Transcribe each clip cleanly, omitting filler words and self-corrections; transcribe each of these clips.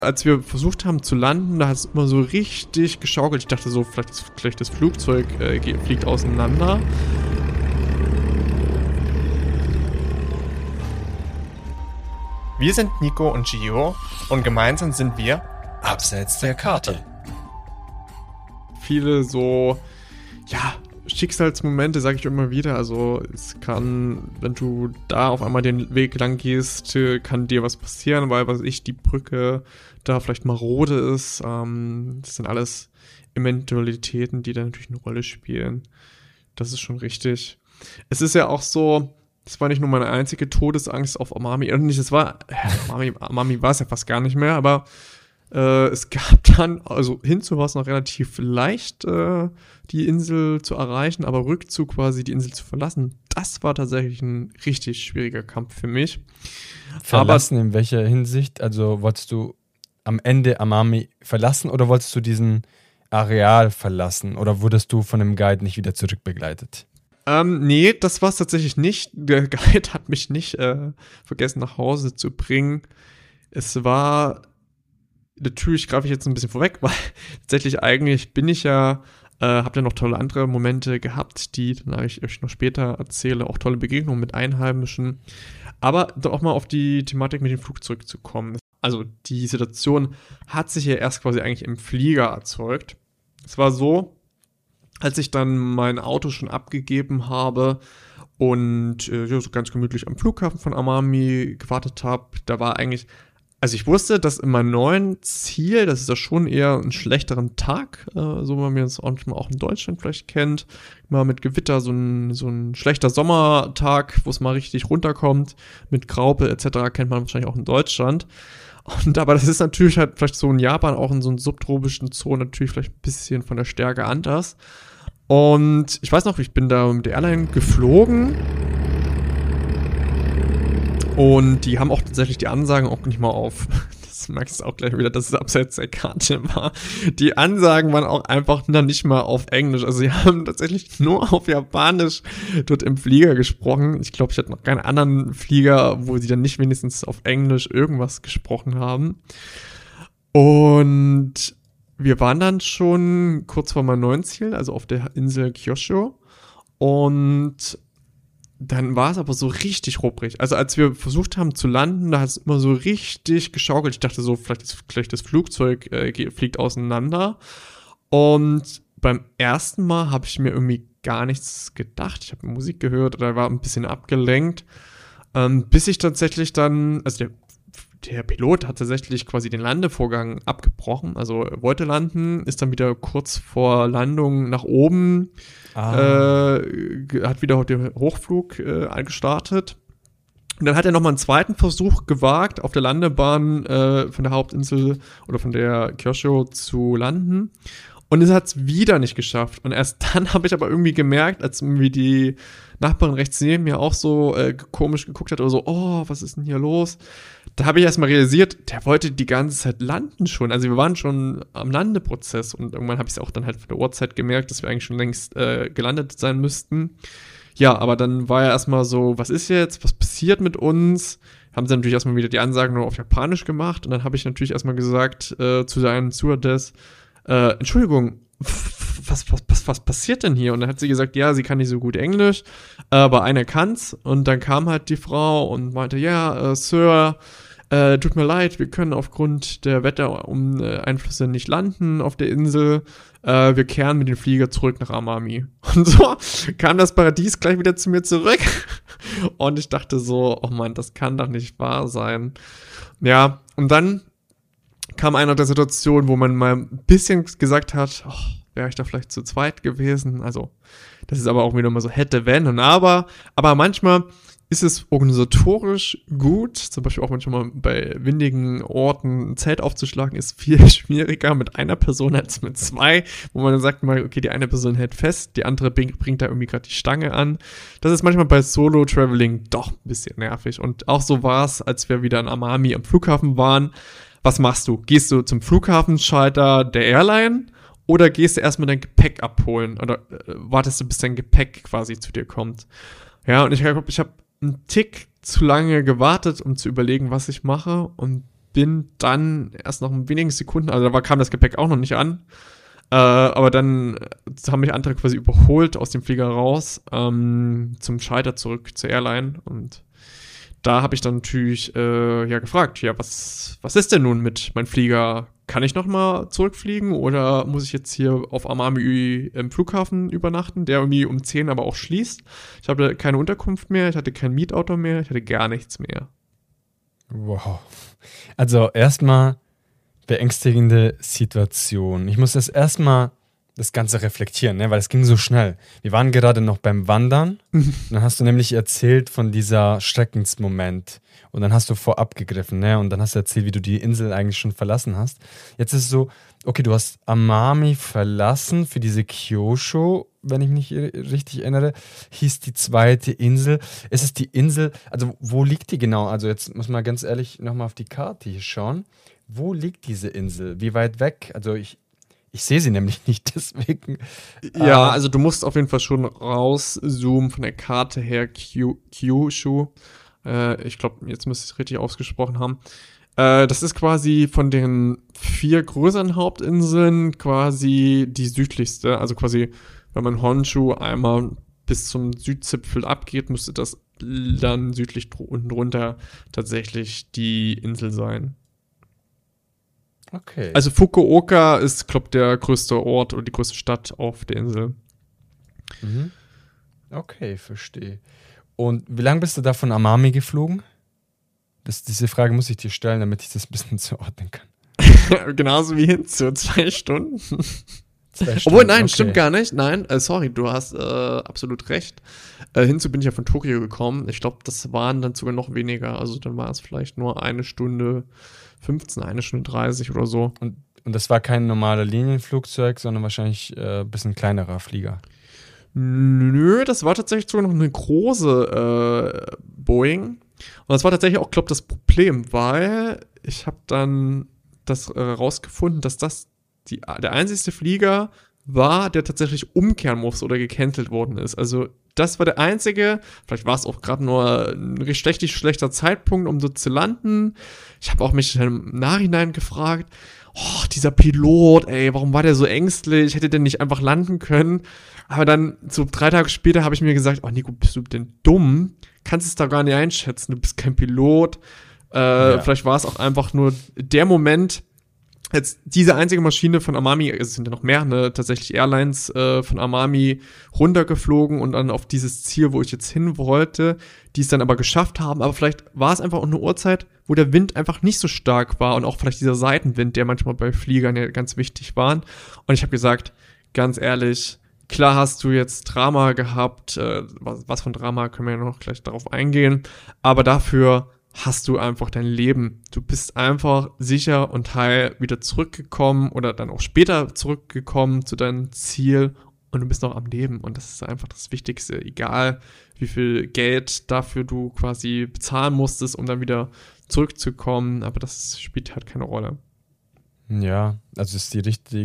Als wir versucht haben zu landen, da hat es immer so richtig geschaukelt. Ich dachte so, vielleicht das Flugzeug fliegt auseinander. Wir sind Nico und Gio und gemeinsam sind wir Abseits der Karte. Viele so, ja, Schicksalsmomente, sage ich immer wieder. Also es kann, wenn du da auf einmal den Weg lang gehst, kann dir was passieren, weil, die Brücke da vielleicht marode ist. Das sind alles Eventualitäten, die da natürlich eine Rolle spielen. Das ist schon richtig. Es ist ja auch so, das war nicht nur meine einzige Todesangst auf Amami. Amami war es ja fast gar nicht mehr, aber es gab dann, also hinzu war es noch relativ leicht, die Insel zu erreichen, aber Rückzug quasi die Insel zu verlassen, das war tatsächlich ein richtig schwieriger Kampf für mich. Verlassen in welcher Hinsicht? Also wolltest du am Ende Amami verlassen oder wolltest du diesen Areal verlassen oder wurdest du von dem Guide nicht wieder zurückbegleitet? Nee, das war es tatsächlich nicht. Der Guide hat mich nicht vergessen nach Hause zu bringen. Es war, natürlich greife ich jetzt ein bisschen vorweg, weil tatsächlich eigentlich bin ich ja, habe ja noch tolle andere Momente gehabt, die dann ich euch noch später erzähle, auch tolle Begegnungen mit Einheimischen. Aber doch mal auf die Thematik mit dem Flugzeug zu kommen. Also die Situation hat sich ja erst quasi eigentlich im Flieger erzeugt. Es war so, als ich dann mein Auto schon abgegeben habe und so ganz gemütlich am Flughafen von Amami gewartet habe, da war eigentlich, also ich wusste, dass in meinem neuen Ziel, das ist ja schon eher einen schlechteren Tag, so wie man es auch in Deutschland vielleicht kennt, mal mit Gewitter, so ein schlechter Sommertag, wo es mal richtig runterkommt, mit Graupel etc. kennt man wahrscheinlich auch in Deutschland. Aber das ist natürlich halt vielleicht so in Japan, auch in so einer subtropischen Zone, natürlich vielleicht ein bisschen von der Stärke anders. Und ich weiß noch, ich bin da mit der Airline geflogen und die haben auch tatsächlich die Ansagen auch nicht mal auf, das merkst du auch gleich wieder, dass es abseits der Karte war. Die Ansagen waren auch einfach dann nicht mal auf Englisch, also sie haben tatsächlich nur auf Japanisch dort im Flieger gesprochen. Ich glaube, ich hatte noch keinen anderen Flieger, wo sie dann nicht wenigstens auf Englisch irgendwas gesprochen haben. Und wir waren dann schon kurz vor meinem neuen Ziel, also auf der Insel Kyushu. Und dann war es aber so richtig rupprig. Also als wir versucht haben zu landen, da hat es immer so richtig geschaukelt. Ich dachte so, vielleicht das Flugzeug fliegt auseinander. Und beim ersten Mal habe ich mir irgendwie gar nichts gedacht. Ich habe Musik gehört oder war ein bisschen abgelenkt. Bis ich tatsächlich dann, also der Pilot hat tatsächlich quasi den Landevorgang abgebrochen, also wollte landen, ist dann wieder kurz vor Landung nach oben, hat wieder den Hochflug gestartet. Und dann hat er nochmal einen zweiten Versuch gewagt, auf der Landebahn von der Hauptinsel oder von der Kyushu zu landen. Und es hat es wieder nicht geschafft. Und erst dann habe ich aber irgendwie gemerkt, als irgendwie die Nachbarin rechts neben mir auch so komisch geguckt hat oder so, oh, was ist denn hier los? Da habe ich erst mal realisiert, der wollte die ganze Zeit landen schon. Also wir waren schon am Landeprozess und irgendwann habe ich es auch dann halt von der Uhrzeit gemerkt, dass wir eigentlich schon längst gelandet sein müssten. Ja, aber dann war ja erstmal so, was ist jetzt? Was passiert mit uns? Haben sie natürlich erstmal wieder die Ansagen nur auf Japanisch gemacht und dann habe ich natürlich erstmal gesagt zu seinem Stewardess, Entschuldigung, was passiert denn hier? Und dann hat sie gesagt, ja, sie kann nicht so gut Englisch, aber einer kann's. Und dann kam halt die Frau und meinte, ja, Sir, tut mir leid, wir können aufgrund der Wettereinflüsse nicht landen auf der Insel. Wir kehren mit dem Flieger zurück nach Amami. Und so kam das Paradies gleich wieder zu mir zurück. Und ich dachte so, oh Mann, das kann doch nicht wahr sein. Ja, und dann kam einer der Situationen, wo man mal ein bisschen gesagt hat, oh, wäre ich da vielleicht zu zweit gewesen. Also, das ist aber auch wieder mal so hätte, wenn und aber. Aber manchmal ist es organisatorisch gut, zum Beispiel auch manchmal bei windigen Orten ein Zelt aufzuschlagen, ist viel schwieriger mit einer Person als mit zwei, wo man dann sagt mal, okay, die eine Person hält fest, die andere bringt da irgendwie gerade die Stange an. Das ist manchmal bei Solo-Traveling doch ein bisschen nervig. Und auch so war es, als wir wieder in Amami am Flughafen waren. Was machst du? Gehst du zum Flughafenschalter der Airline oder gehst du erstmal dein Gepäck abholen oder wartest du, bis dein Gepäck quasi zu dir kommt? Ja, und ich glaube, ich habe einen Tick zu lange gewartet, um zu überlegen, was ich mache und bin dann erst nach wenigen Sekunden, also kam das Gepäck auch noch nicht an, aber dann haben mich andere quasi überholt aus dem Flieger raus, zum Schalter zurück zur Airline, und da habe ich dann natürlich gefragt, ja, was ist denn nun mit meinem Flieger? Kann ich nochmal zurückfliegen oder muss ich jetzt hier auf Amami im Flughafen übernachten, der irgendwie um 10 aber auch schließt? Ich hatte keine Unterkunft mehr, ich hatte kein Mietauto mehr, ich hatte gar nichts mehr. Wow. Also erstmal beängstigende Situation. Ich muss erstmal das Ganze reflektieren, ne? Weil es ging so schnell. Wir waren gerade noch beim Wandern. Dann hast du nämlich erzählt von dieser Schreckensmoment. Und dann hast du vorab gegriffen, ne? Und dann hast du erzählt, wie du die Insel eigentlich schon verlassen hast. Jetzt ist es so, okay, du hast Amami verlassen für diese Kyushu, wenn ich mich richtig erinnere, hieß die zweite Insel. Ist es die Insel, also wo liegt die genau? Also jetzt muss man ganz ehrlich nochmal auf die Karte hier schauen. Wo liegt diese Insel? Wie weit weg? Also ich sehe sie nämlich nicht, deswegen. Ja, also du musst auf jeden Fall schon rauszoomen von der Karte her, Kyushu. Ich glaube, jetzt müsste ich es richtig ausgesprochen haben. Das ist quasi von den 4 größeren Hauptinseln quasi die südlichste. Also quasi, wenn man Honshu einmal bis zum Südzipfel abgeht, müsste das dann südlich unten drunter tatsächlich die Insel sein. Okay. Also Fukuoka ist, glaube ich, der größte Ort oder die größte Stadt auf der Insel. Mhm. Okay, verstehe. Und wie lange bist du da von Amami geflogen? Diese Frage muss ich dir stellen, damit ich das ein bisschen zuordnen kann. Genauso wie Hinzu, 2 Stunden. 2 Stunden. Obwohl, nein, okay. Stimmt gar nicht. Nein, sorry, du hast absolut recht. Hinzu bin ich ja von Tokio gekommen. Ich glaube, das waren dann sogar noch weniger. Also dann war es vielleicht nur 1 Stunde 15, 1 Stunde 30 oder so. Und das war kein normaler Linienflugzeug, sondern wahrscheinlich ein bisschen kleinerer Flieger. Nö, das war tatsächlich sogar noch eine große Boeing. Und das war tatsächlich auch, glaube ich, das Problem, weil ich habe dann das rausgefunden, dass das der einzigste Flieger war, der tatsächlich umkehren musste oder gecancelt worden ist. Also das war der einzige, vielleicht war es auch gerade nur ein richtig schlechter Zeitpunkt, um dort zu landen. Ich habe auch mich im Nachhinein gefragt, dieser Pilot, warum war der so ängstlich? Hätte der nicht einfach landen können? Aber dann, so 3 Tage später, habe ich mir gesagt, Nico, bist du denn dumm? Kannst es da gar nicht einschätzen, du bist kein Pilot. Vielleicht war es auch einfach nur der Moment, jetzt diese einzige Maschine von Amami, es sind ja noch mehr, ne, tatsächlich Airlines von Amami runtergeflogen und dann auf dieses Ziel, wo ich jetzt hin wollte, die es dann aber geschafft haben. Aber vielleicht war es einfach auch eine Uhrzeit, wo der Wind einfach nicht so stark war und auch vielleicht dieser Seitenwind, der manchmal bei Fliegern ja ganz wichtig war. Und ich habe gesagt, ganz ehrlich, klar hast du jetzt Drama gehabt, was von Drama können wir ja noch gleich darauf eingehen, aber dafür hast du einfach dein Leben. Du bist einfach sicher und heil wieder zurückgekommen oder dann auch später zurückgekommen zu deinem Ziel und du bist noch am Leben und das ist einfach das Wichtigste, egal wie viel Geld dafür du quasi bezahlen musstest, um dann wieder zurückzukommen, aber das spielt halt keine Rolle. Ja, also es ist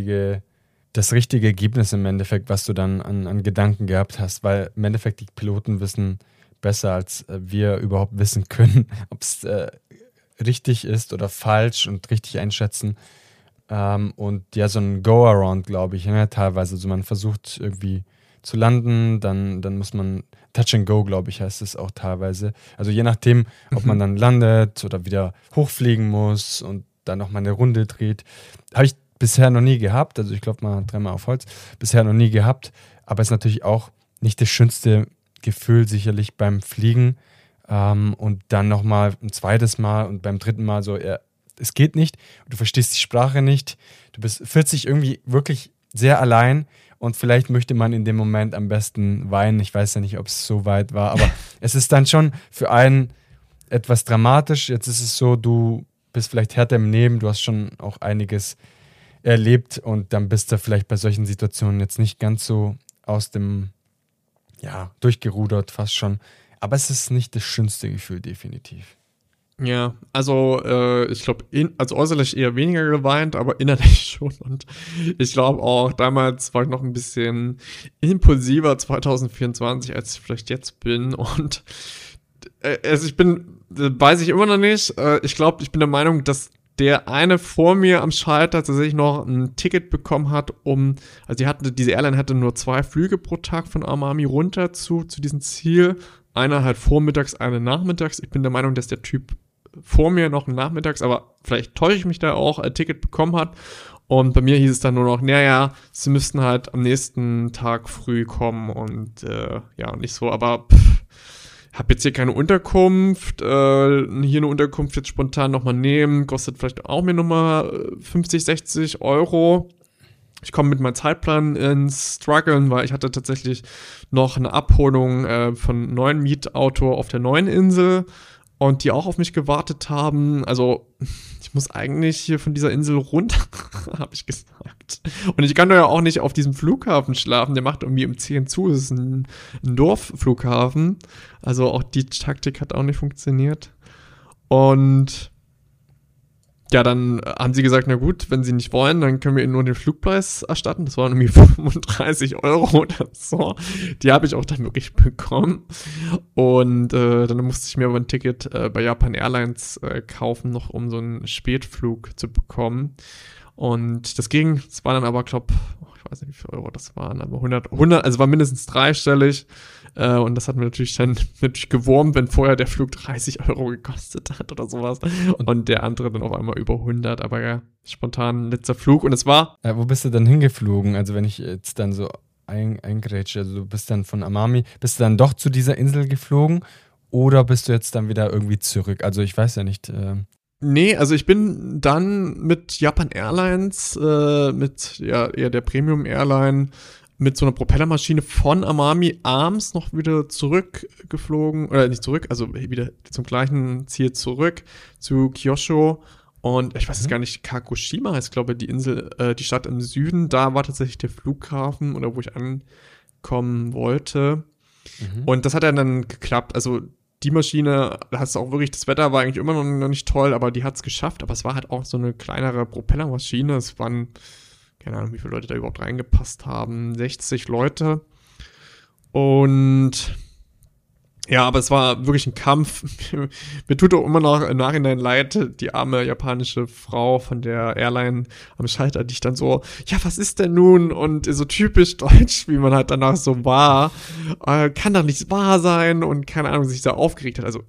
das richtige Ergebnis im Endeffekt, was du dann an Gedanken gehabt hast, weil im Endeffekt die Piloten wissen besser, als wir überhaupt wissen können, ob es richtig ist oder falsch und richtig einschätzen. Und ja, so ein Go-Around, glaube ich, ne, teilweise. Also man versucht irgendwie zu landen, dann muss man Touch and Go, glaube ich, heißt es auch teilweise. Also je nachdem, ob man dann landet oder wieder hochfliegen muss und dann nochmal eine Runde dreht. Habe ich bisher noch nie gehabt, also ich glaube mal 3-mal auf Holz, bisher noch nie gehabt, aber ist natürlich auch nicht das schönste Gefühl sicherlich beim Fliegen und dann nochmal ein zweites Mal und beim 3. Mal so, es geht nicht, du verstehst die Sprache nicht, fühlst dich irgendwie wirklich sehr allein und vielleicht möchte man in dem Moment am besten weinen, ich weiß ja nicht, ob es so weit war, aber es ist dann schon für einen etwas dramatisch, jetzt ist es so, du bist vielleicht härter im Leben, du hast schon auch einiges erlebt und dann bist du vielleicht bei solchen Situationen jetzt nicht ganz so aus dem durchgerudert fast schon. Aber es ist nicht das schönste Gefühl, definitiv. Ja, also ich glaube, also äußerlich eher weniger geweint, aber innerlich schon. Und ich glaube auch, damals war ich noch ein bisschen impulsiver 2024, als ich vielleicht jetzt bin. Und also weiß ich immer noch nicht. Ich glaube, ich bin der Meinung, dass der eine vor mir am Schalter tatsächlich noch ein Ticket bekommen hat, also diese Airline hatte nur 2 Flüge pro Tag von Amami runter zu diesem Ziel. Einer halt vormittags, einer nachmittags. Ich bin der Meinung, dass der Typ vor mir noch nachmittags, aber vielleicht täusche ich mich da auch, ein Ticket bekommen hat. Und bei mir hieß es dann nur noch, naja, sie müssten halt am nächsten Tag früh kommen und nicht so, aber habe jetzt hier keine Unterkunft, hier eine Unterkunft jetzt spontan nochmal nehmen, kostet vielleicht auch mir nochmal 50, 60 Euro. Ich komme mit meinem Zeitplan ins Struggeln, weil ich hatte tatsächlich noch eine Abholung von einem neuen Mietauto auf der neuen Insel und die auch auf mich gewartet haben. Also ich muss eigentlich hier von dieser Insel runter, habe ich gesagt. Und ich kann doch ja auch nicht auf diesem Flughafen schlafen, der macht irgendwie um 10 zu, das ist ein Dorfflughafen. Also auch die Taktik hat auch nicht funktioniert. Und ja, dann haben sie gesagt, na gut, wenn sie nicht wollen, dann können wir ihnen nur den Flugpreis erstatten. Das waren irgendwie 35 Euro oder so. Die habe ich auch dann wirklich bekommen. Und dann musste ich mir aber ein Ticket bei Japan Airlines kaufen, noch um so einen Spätflug zu bekommen. Und das ging, es war dann aber, ich weiß nicht, wie viel Euro das waren, aber 100, also war mindestens dreistellig. Und das hat mir natürlich dann gewurmt, wenn vorher der Flug 30 Euro gekostet hat oder sowas. Und der andere dann auf einmal über 100. Aber ja, spontan letzter Flug. Und es war... Wo bist du dann hingeflogen? Also wenn ich jetzt dann so eingrätsche, also du bist dann von Amami, bist du dann doch zu dieser Insel geflogen? Oder bist du jetzt dann wieder irgendwie zurück? Also ich weiß ja nicht... Nee, also ich bin dann mit Japan Airlines, mit eher der Premium Airline, mit so einer Propellermaschine von Amami abends noch wieder zurückgeflogen, oder nicht zurück, also wieder zum gleichen Ziel zurück, zu Kyushu. Und ich weiß jetzt gar nicht, Kagoshima heißt, glaube ich, die Insel, die Stadt im Süden. Da war tatsächlich der Flughafen, oder wo ich ankommen wollte. Und das hat dann geklappt. Also die Maschine, da hast du auch wirklich, das Wetter war eigentlich immer noch nicht toll, aber die hat es geschafft. Aber es war halt auch so eine kleinere Propellermaschine. Es waren, keine Ahnung, wie viele Leute da überhaupt reingepasst haben. 60 Leute. Und ja, aber es war wirklich ein Kampf. Mir tut auch immer noch im Nachhinein leid, die arme japanische Frau von der Airline am Schalter, die ich dann so, ja, was ist denn nun? Und so typisch deutsch, wie man halt danach so war, kann doch nicht wahr sein und keine Ahnung, sich da aufgeregt hat. Also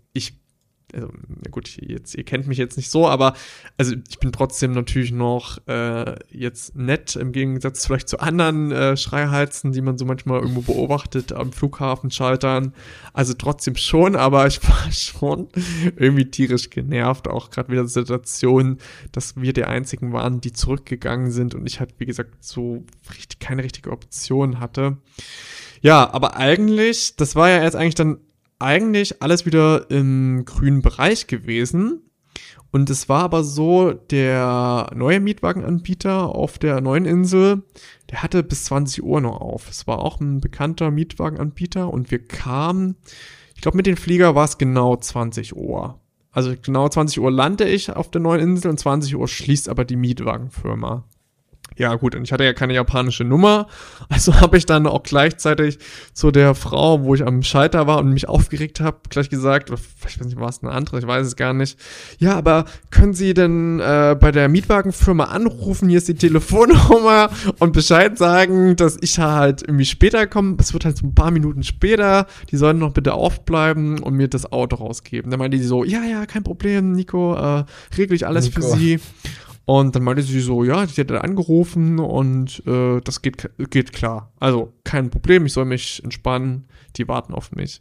na gut, ihr kennt mich jetzt nicht so, aber also ich bin trotzdem natürlich noch jetzt nett, im Gegensatz vielleicht zu anderen Schreihalzen, die man so manchmal irgendwo beobachtet am Flughafenschaltern. Also trotzdem schon, aber ich war schon irgendwie tierisch genervt, auch gerade wieder die Situation, dass wir die einzigen waren, die zurückgegangen sind und ich halt, wie gesagt, so keine richtige Option hatte. Ja, aber eigentlich, das war ja jetzt eigentlich alles wieder im grünen Bereich gewesen. Und es war aber so, der neue Mietwagenanbieter auf der neuen Insel, der hatte bis 20 Uhr noch auf. Es war auch ein bekannter Mietwagenanbieter und wir kamen, ich glaube mit dem Flieger war es genau 20 Uhr. Also genau 20 Uhr lande ich auf der neuen Insel und 20 Uhr schließt aber die Mietwagenfirma. Ja gut, und ich hatte ja keine japanische Nummer, also habe ich dann auch gleichzeitig zu der Frau, wo ich am Schalter war und mich aufgeregt habe, gleich gesagt, oder ich weiß nicht, war es eine andere, ich weiß es gar nicht. Ja, aber können Sie denn bei der Mietwagenfirma anrufen, hier ist die Telefonnummer und Bescheid sagen, dass ich halt irgendwie später komme, es wird halt so ein paar Minuten später, die sollen noch bitte aufbleiben und mir das Auto rausgeben. Dann meinte die so, ja, kein Problem, Nico, regle ich alles für Sie. Und dann meinte sie so, ja, sie hätte angerufen und das geht klar. Also kein Problem, ich soll mich entspannen, die warten auf mich.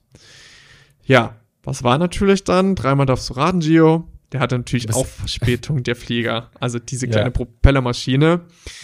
Ja, was war natürlich dann? Dreimal darfst du raten, Gio. Der hatte natürlich auch Verspätung, der Flieger. Also diese kleine Propellermaschine.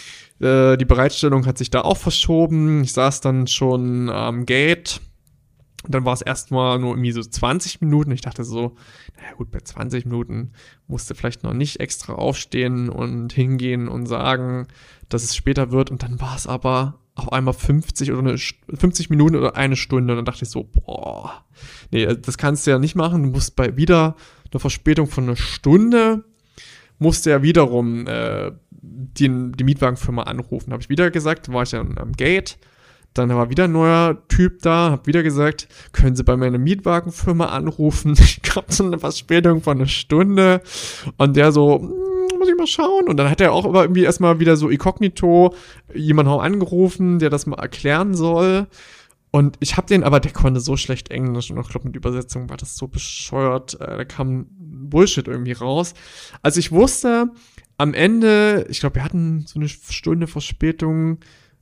Die Bereitstellung hat sich da auch verschoben. Ich saß dann schon am Gate. Und dann war es erstmal nur irgendwie so 20 Minuten. Ich dachte so, naja gut, bei 20 Minuten musste vielleicht noch nicht extra aufstehen und hingehen und sagen, dass es später wird. Und dann war es aber auf einmal 50 Minuten oder eine Stunde. Und dann dachte ich so, boah, nee, das kannst du ja nicht machen. Du musst bei wieder einer Verspätung von einer Stunde, musste ja wiederum die Mietwagenfirma anrufen. Habe ich wieder gesagt, war ich ja am Gate. Dann war wieder ein neuer Typ da, hab wieder gesagt, können Sie bei meiner Mietwagenfirma anrufen? Ich gab so eine Verspätung von einer Stunde. Und der so, muss ich mal schauen. Und dann hat er auch aber irgendwie erstmal wieder so inkognito jemanden auch angerufen, der das mal erklären soll. Und ich habe den, aber der konnte so schlecht Englisch und ich glaube mit Übersetzung war das so bescheuert. Da kam Bullshit irgendwie raus. Also ich wusste am Ende, ich glaube, wir hatten so eine Stunde Verspätung.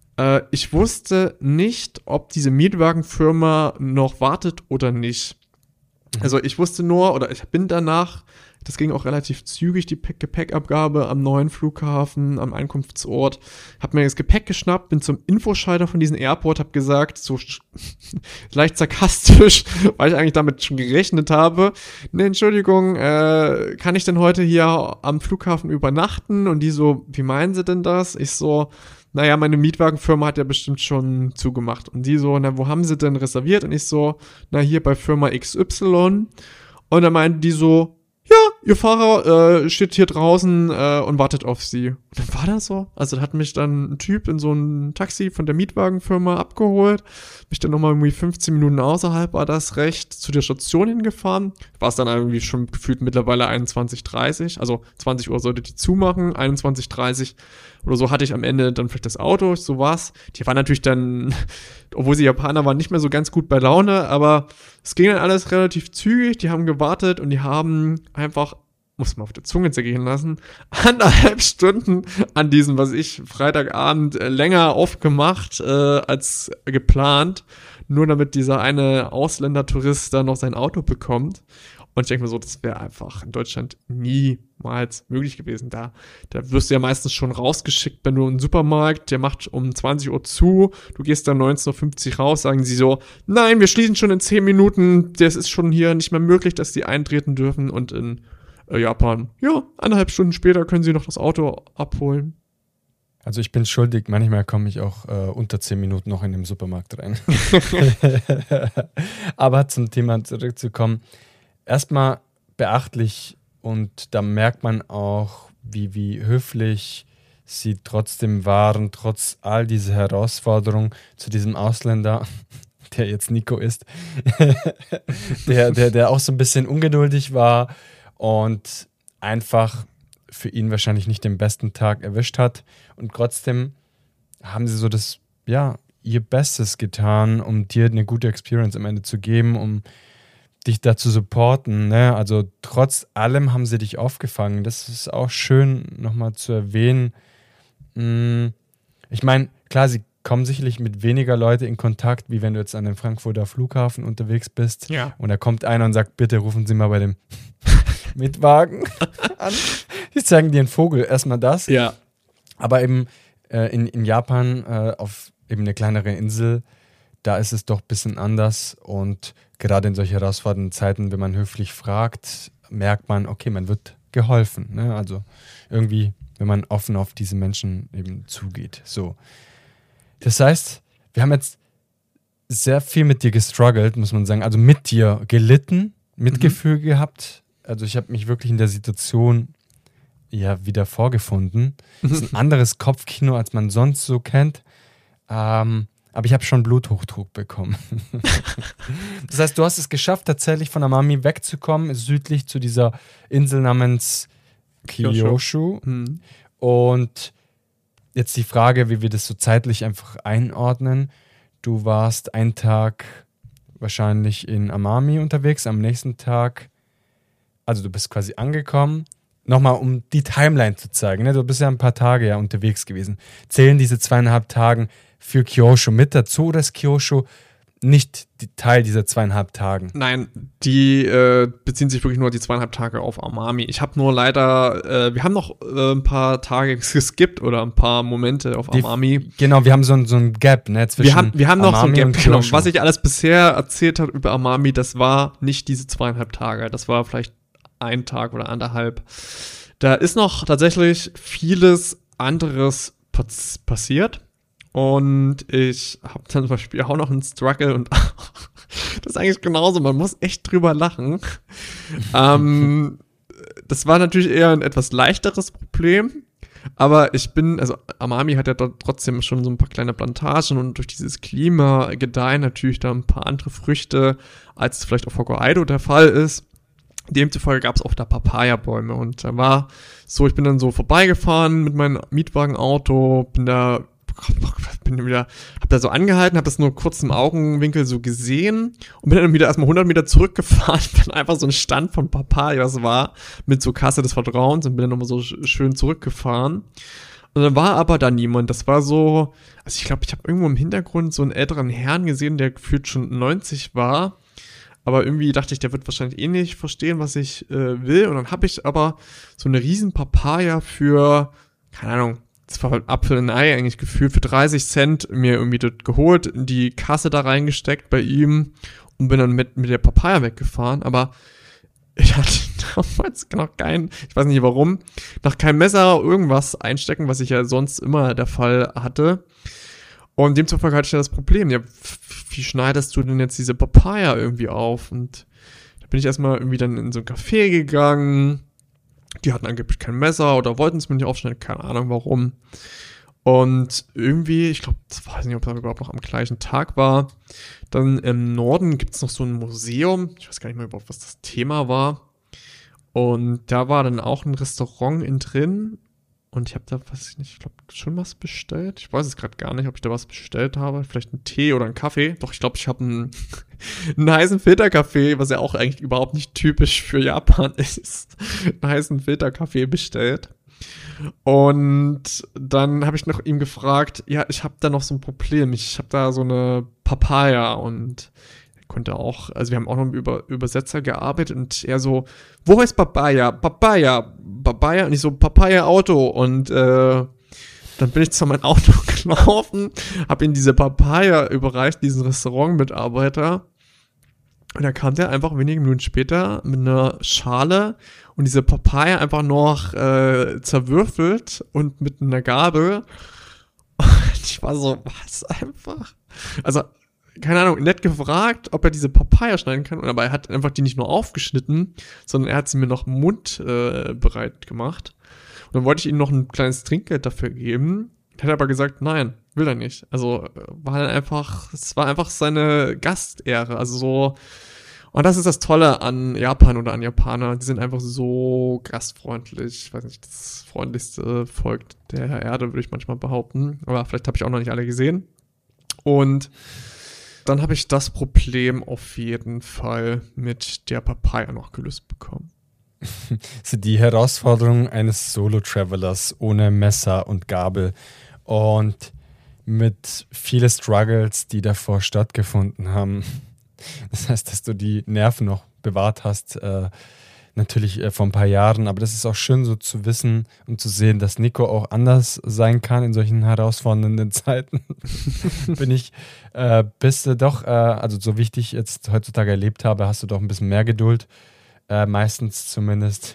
Ich wusste nicht, ob diese Mietwagenfirma noch wartet oder nicht. Also ich wusste nur, oder ich bin danach, das ging auch relativ zügig, die Gepäckabgabe am neuen Flughafen, am Ankunftsort. Hab mir das Gepäck geschnappt, bin zum Infoschalter von diesem Airport, hab gesagt, so leicht sarkastisch, weil ich eigentlich damit schon gerechnet habe. Ne, Entschuldigung, kann ich denn heute hier am Flughafen übernachten? Und die so, wie meinen Sie denn das? Ich so, naja, meine Mietwagenfirma hat ja bestimmt schon zugemacht. Und die so, na, wo haben Sie denn reserviert? Und ich so, na, hier bei Firma XY. Und dann meinten die so, ja, Ihr Fahrer steht hier draußen und wartet auf Sie. Und dann war das so. Also da hat mich dann ein Typ in so ein Taxi von der Mietwagenfirma abgeholt, mich dann nochmal irgendwie 15 Minuten außerhalb war das recht zu der Station hingefahren. War es dann irgendwie schon gefühlt mittlerweile 21:30. Also 20 Uhr sollte die zumachen, 21:30 oder so hatte ich am Ende dann vielleicht das Auto, so war's. Die waren natürlich dann, obwohl sie Japaner waren, nicht mehr so ganz gut bei Laune, aber es ging dann alles relativ zügig. Die haben gewartet und die haben einfach, muss man auf der Zunge zergehen lassen, 1,5 Stunden an diesem, Freitagabend länger aufgemacht als geplant, nur damit dieser eine Ausländertourist da noch sein Auto bekommt. Und ich denke mir so, das wäre einfach in Deutschland niemals möglich gewesen. Da wirst du ja meistens schon rausgeschickt, wenn du in den Supermarkt, der macht um 20 Uhr zu, du gehst dann 19:50 Uhr raus, sagen sie so, nein, wir schließen schon in 10 Minuten, das ist schon hier nicht mehr möglich, dass die eintreten dürfen. Und in Japan, ja, 1,5 Stunden später können sie noch das Auto abholen. Also ich bin schuldig, manchmal komme ich auch unter 10 Minuten noch in den Supermarkt rein. Aber zum Thema zurückzukommen, erstmal beachtlich und da merkt man auch, wie höflich sie trotzdem waren, trotz all dieser Herausforderungen zu diesem Ausländer, der jetzt Nico ist, der auch so ein bisschen ungeduldig war und einfach für ihn wahrscheinlich nicht den besten Tag erwischt hat. Und trotzdem haben sie so das, ja, ihr Bestes getan, um dir eine gute Experience am Ende zu geben, um dich da zu supporten, ne? Also trotz allem haben sie dich aufgefangen. Das ist auch schön nochmal zu erwähnen. Ich meine, klar, sie kommen sicherlich mit weniger Leute in Kontakt, wie wenn du jetzt an dem Frankfurter Flughafen unterwegs bist. Ja. Und da kommt einer und sagt, bitte rufen Sie mal bei dem Mietwagen an. Die zeigen dir einen Vogel, erstmal das. Ja. Aber eben in Japan auf eben eine kleinere Insel, da ist es doch ein bisschen anders und gerade in solchen herausfordernden Zeiten, wenn man höflich fragt, merkt man, okay, man wird geholfen. Ne? Also irgendwie, wenn man offen auf diese Menschen eben zugeht. So. Das heißt, wir haben jetzt sehr viel mit dir gestruggelt, muss man sagen. Also mit dir gelitten, Mitgefühl gehabt. Also ich habe mich wirklich in der Situation ja wieder vorgefunden. Das ist ein anderes Kopfkino, als man sonst so kennt. Aber ich habe schon Bluthochdruck bekommen. Das heißt, du hast es geschafft, tatsächlich von Amami wegzukommen, südlich zu dieser Insel namens Kyushu. Und jetzt die Frage, wie wir das so zeitlich einfach einordnen. Du warst einen Tag wahrscheinlich in Amami unterwegs, am nächsten Tag, also du bist quasi angekommen. Nochmal, um die Timeline zu zeigen, ne? Du bist ja ein paar Tage ja unterwegs gewesen. Zählen diese 2,5 Tage für Kyushu mit dazu oder ist Kyushu nicht Teil dieser 2,5 Tagen? Nein, die beziehen sich wirklich nur die 2,5 Tage auf Amami. Ich habe nur leider, wir haben noch ein paar Tage geskippt oder ein paar Momente auf Amami. Genau, wir haben so ein Gap, ne, zwischen wir haben noch so ein Amami Gap, genau. Was ich alles bisher erzählt habe über Amami, das war nicht diese 2,5 Tage. Das war vielleicht 1 Tag oder 1,5. Da ist noch tatsächlich vieles anderes passiert. Und ich habe dann zum Beispiel auch noch einen Struggle und das ist eigentlich genauso, man muss echt drüber lachen. Das war natürlich eher ein etwas leichteres Problem, aber also Amami hat ja dort trotzdem schon so ein paar kleine Plantagen und durch dieses Klima gedeihen natürlich da ein paar andere Früchte, als es vielleicht auf Hokkaido der Fall ist. Demzufolge gab es auch da Papaya-Bäume und da war so, ich bin dann so vorbeigefahren mit meinem Mietwagenauto, hab da so angehalten, hab das nur kurz im Augenwinkel so gesehen und bin dann wieder erstmal 100 Meter zurückgefahren, dann einfach so ein Stand von Papayas war, mit so Kasse des Vertrauens und bin dann nochmal so schön zurückgefahren. Und dann war aber da niemand, das war so, also ich glaube, ich habe irgendwo im Hintergrund so einen älteren Herrn gesehen, der gefühlt schon 90 war, aber irgendwie dachte ich, der wird wahrscheinlich eh nicht verstehen, was ich will und dann habe ich aber so eine riesen Papaya für, keine Ahnung, das war halt Apfel und Ei eigentlich gefühlt, für 30 Cent mir irgendwie dort geholt, in die Kasse da reingesteckt bei ihm und bin dann mit der Papaya weggefahren, aber ich hatte damals noch ich weiß nicht warum, noch kein Messer oder irgendwas einstecken, was ich ja sonst immer der Fall hatte. Und demzufolge hatte ich ja das Problem, ja, wie schneidest du denn jetzt diese Papaya irgendwie auf? Und da bin ich erstmal irgendwie dann in so ein Café gegangen. Die hatten angeblich kein Messer oder wollten es mir nicht aufschneiden, keine Ahnung warum. Und irgendwie, ich glaube, ich weiß nicht, ob das überhaupt noch am gleichen Tag war. Dann im Norden gibt es noch so ein Museum. Ich weiß gar nicht mehr überhaupt, was das Thema war. Und da war dann auch ein Restaurant innen drin. Und ich habe da, weiß ich nicht, ich glaube, schon was bestellt. Ich weiß es gerade gar nicht, ob ich da was bestellt habe. Vielleicht einen Tee oder einen Kaffee. Doch, ich glaube, ich habe einen heißen Filterkaffee, was ja auch eigentlich überhaupt nicht typisch für Japan ist. Einen heißen Filterkaffee bestellt. Und dann habe ich noch ihm gefragt, ja, ich habe da noch so ein Problem. Ich habe da so eine Papaya und er konnte auch, also wir haben auch noch mit Übersetzer gearbeitet und er so, wo ist Papaya? Papaya. Und ich so, Papaya-Auto. Und dann bin ich zu meinem Auto gelaufen, habe ihm diese Papaya überreicht, diesen Restaurantmitarbeiter. Und da kam der einfach wenige Minuten später mit einer Schale und diese Papaya einfach noch zerwürfelt und mit einer Gabel. Und ich war so, was einfach? Also, keine Ahnung, nett gefragt, ob er diese Papaya schneiden kann. Aber er hat einfach die nicht nur aufgeschnitten, sondern er hat sie mir noch im Mund bereit gemacht. Und dann wollte ich ihm noch ein kleines Trinkgeld dafür geben. Er hat aber gesagt, nein, will er nicht. Also es war einfach seine Gastehre. Also so, und das ist das Tolle an Japan oder an Japaner. Die sind einfach so gastfreundlich. Ich weiß nicht, das freundlichste Volk der Erde, würde ich manchmal behaupten. Aber vielleicht habe ich auch noch nicht alle gesehen. Und dann habe ich das Problem auf jeden Fall mit der Papaya noch gelöst bekommen. Also die Herausforderung eines Solo-Travelers ohne Messer und Gabel und mit vielen Struggles, die davor stattgefunden haben. Das heißt, dass du die Nerven noch bewahrt hast, natürlich vor ein paar Jahren, aber das ist auch schön so zu wissen und zu sehen, dass Nico auch anders sein kann in solchen herausfordernden Zeiten. Bist du doch, also so wie ich dich jetzt heutzutage erlebt habe, hast du doch ein bisschen mehr Geduld, meistens zumindest.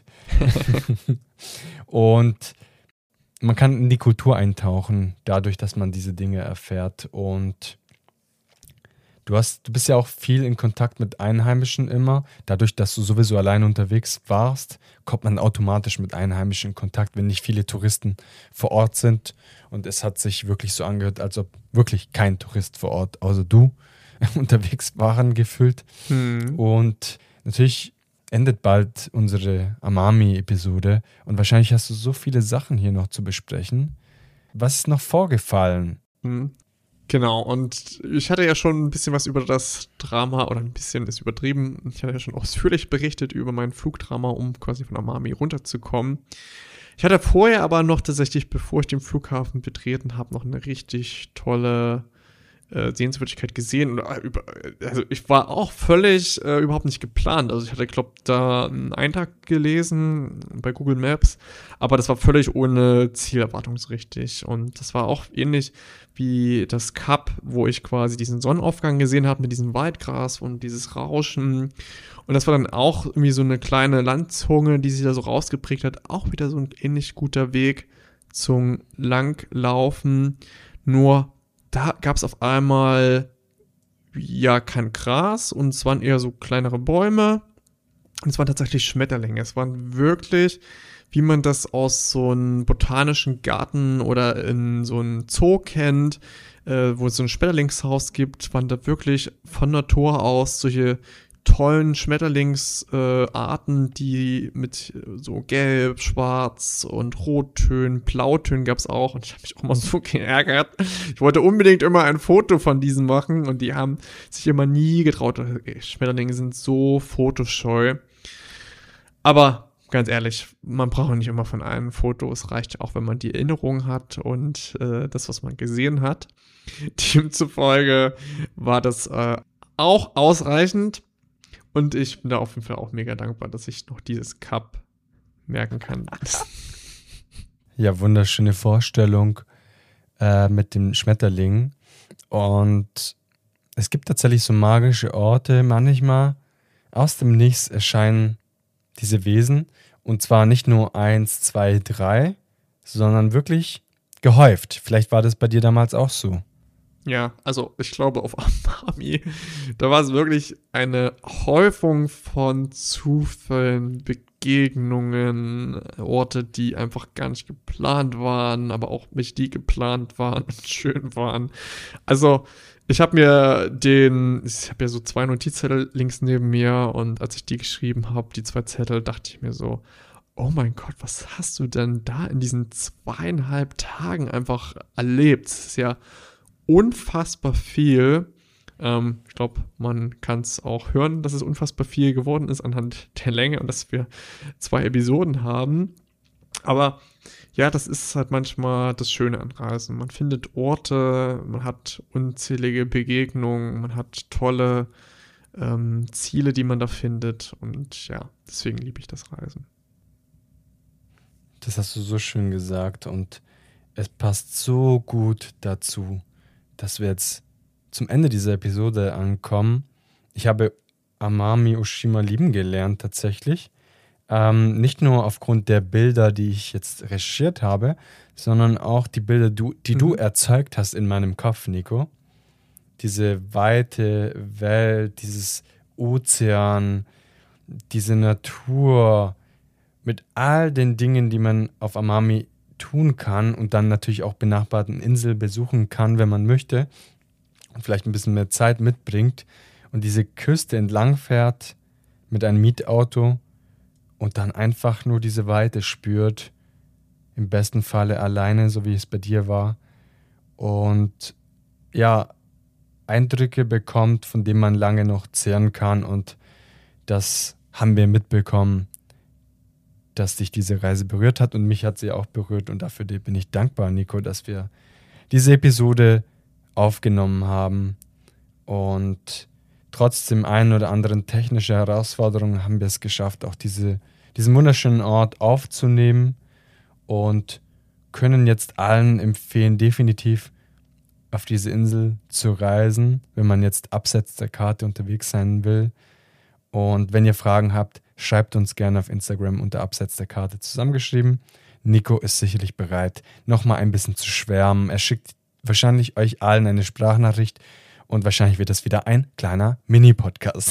Und man kann in die Kultur eintauchen, dadurch, dass man diese Dinge erfährt. Und du bist ja auch viel in Kontakt mit Einheimischen immer. Dadurch, dass du sowieso alleine unterwegs warst, kommt man automatisch mit Einheimischen in Kontakt, wenn nicht viele Touristen vor Ort sind. Und es hat sich wirklich so angehört, als ob wirklich kein Tourist vor Ort, außer du, unterwegs waren gefühlt. Und natürlich endet bald unsere Amami-Episode und wahrscheinlich hast du so viele Sachen hier noch zu besprechen. Was ist noch vorgefallen? Genau, und ich hatte ja schon ein bisschen was über das Drama, oder ein bisschen ist übertrieben, ich hatte ja schon ausführlich berichtet über mein Flugdrama, um quasi von Amami runterzukommen. Ich hatte vorher aber noch tatsächlich, bevor ich den Flughafen betreten habe, noch eine richtig tolle Sehenswürdigkeit gesehen. Also ich war auch völlig überhaupt nicht geplant. Also ich hatte, glaube ich, da einen Eintrag gelesen bei Google Maps, aber das war völlig ohne Zielerwartung so richtig. Und das war auch ähnlich wie das Kap, wo ich quasi diesen Sonnenaufgang gesehen habe mit diesem Waldgras und dieses Rauschen. Und das war dann auch irgendwie so eine kleine Landzunge, die sich da so rausgeprägt hat. Auch wieder so ein ähnlich guter Weg zum Langlaufen. Nur da gab es auf einmal ja kein Gras und es waren eher so kleinere Bäume und es waren tatsächlich Schmetterlinge. Es waren wirklich, wie man das aus so einem botanischen Garten oder in so einem Zoo kennt, wo es so ein Schmetterlingshaus gibt, waren da wirklich von Natur aus solche tollen Schmetterlingsarten, die mit so Gelb, Schwarz und Rottönen, Blautönen gab es auch. Und ich habe mich auch immer so geärgert. Ich wollte unbedingt immer ein Foto von diesen machen und die haben sich immer nie getraut. Schmetterlinge sind so fotoscheu. Aber ganz ehrlich, man braucht nicht immer von einem Foto. Es reicht auch, wenn man die Erinnerung hat und das, was man gesehen hat. Demzufolge war das auch ausreichend. Und ich bin da auf jeden Fall auch mega dankbar, dass ich noch dieses Cup merken kann. Ja, wunderschöne Vorstellung mit dem Schmetterling. Und es gibt tatsächlich so magische Orte. Manchmal aus dem Nichts erscheinen diese Wesen. Und zwar nicht nur 1, 2, 3, sondern wirklich gehäuft. Vielleicht war das bei dir damals auch so. Ja, also ich glaube auf Amami, da war es wirklich eine Häufung von Zufällen, Begegnungen, Orte, die einfach gar nicht geplant waren, aber auch nicht die geplant waren und schön waren. Also ich habe ja so 2 Notizzettel links neben mir und als ich die geschrieben habe, die 2 Zettel, dachte ich mir so, oh mein Gott, was hast du denn da in diesen 2,5 Tagen einfach erlebt? Das ist ja unfassbar viel. Ich glaube, man kann es auch hören, dass es unfassbar viel geworden ist anhand der Länge und dass wir 2 Episoden haben. Aber ja, das ist halt manchmal das Schöne an Reisen. Man findet Orte, man hat unzählige Begegnungen, man hat tolle Ziele, die man da findet. Und ja, deswegen liebe ich das Reisen. Das hast du so schön gesagt und es passt so gut dazu, dass wir jetzt zum Ende dieser Episode ankommen. Ich habe Amami Oshima lieben gelernt tatsächlich. Nicht nur aufgrund der Bilder, die ich jetzt recherchiert habe, sondern auch die Bilder, die du erzeugt hast in meinem Kopf, Nico. Diese weite Welt, dieses Ozean, diese Natur mit all den Dingen, die man auf Amami tun kann und dann natürlich auch benachbarten Inseln besuchen kann, wenn man möchte und vielleicht ein bisschen mehr Zeit mitbringt und diese Küste entlang fährt mit einem Mietauto und dann einfach nur diese Weite spürt, im besten Falle alleine, so wie es bei dir war und ja, Eindrücke bekommt, von denen man lange noch zehren kann und das haben wir mitbekommen, dass dich diese Reise berührt hat und mich hat sie auch berührt und dafür bin ich dankbar, Nico, dass wir diese Episode aufgenommen haben und trotz dem einen oder anderen technischen Herausforderungen haben wir es geschafft, auch diesen wunderschönen Ort aufzunehmen und können jetzt allen empfehlen, definitiv auf diese Insel zu reisen, wenn man jetzt abseits der Karte unterwegs sein will. Und wenn ihr Fragen habt, schreibt uns gerne auf Instagram unter Abseits der Karte zusammengeschrieben. Nico ist sicherlich bereit, nochmal ein bisschen zu schwärmen. Er schickt wahrscheinlich euch allen eine Sprachnachricht und wahrscheinlich wird das wieder ein kleiner Mini-Podcast.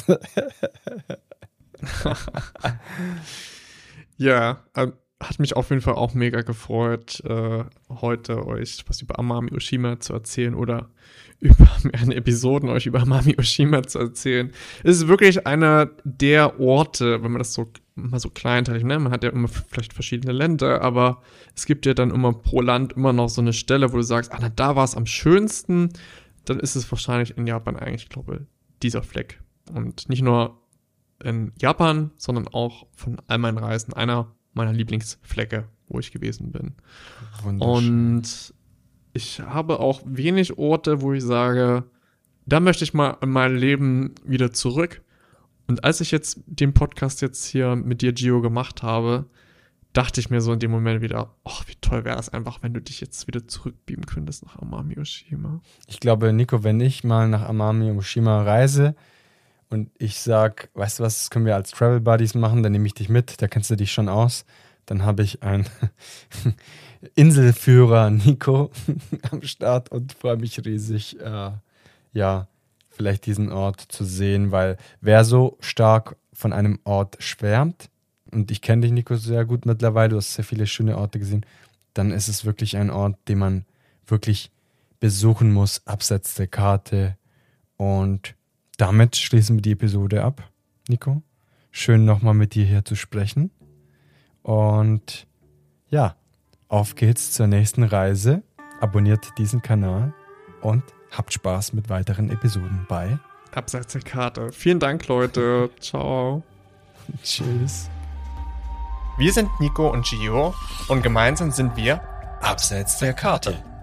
Ja, hat mich auf jeden Fall auch mega gefreut, heute euch was über Amami Oshima zu erzählen oder über mehrere Episoden euch über Amami Oshima zu erzählen. Es ist wirklich einer der Orte, wenn man das so mal so kleinteilig, ne? Man hat ja immer vielleicht verschiedene Länder, aber es gibt ja dann immer pro Land immer noch so eine Stelle, wo du sagst, na, da war es am schönsten, dann ist es wahrscheinlich in Japan eigentlich, ich glaube, dieser Fleck. Und nicht nur in Japan, sondern auch von all meinen Reisen einer meiner Lieblingsflecke, wo ich gewesen bin. Und ich habe auch wenig Orte, wo ich sage, da möchte ich mal in mein Leben wieder zurück. Und als ich jetzt den Podcast jetzt hier mit dir, Gio, gemacht habe, dachte ich mir so in dem Moment wieder, wie toll wäre es einfach, wenn du dich jetzt wieder zurückbeamen könntest nach Amami Oshima. Ich glaube, Nico, wenn ich mal nach Amami Oshima reise und ich sag, weißt du was, das können wir als Travel Buddies machen, dann nehme ich dich mit, da kennst du dich schon aus. Dann habe ich einen Inselführer Nico am Start und freue mich riesig, vielleicht diesen Ort zu sehen, weil wer so stark von einem Ort schwärmt, und ich kenne dich, Nico, sehr gut mittlerweile, du hast sehr viele schöne Orte gesehen, dann ist es wirklich ein Ort, den man wirklich besuchen muss, abseits der Karte. Und damit schließen wir die Episode ab. Nico. Schön nochmal mit dir hier zu sprechen. Und ja, auf geht's zur nächsten Reise. Abonniert diesen Kanal und habt Spaß mit weiteren Episoden bei Abseits der Karte. Vielen Dank, Leute. Ciao. Tschüss. Wir sind Nico und Gio und gemeinsam sind wir Abseits der Karte.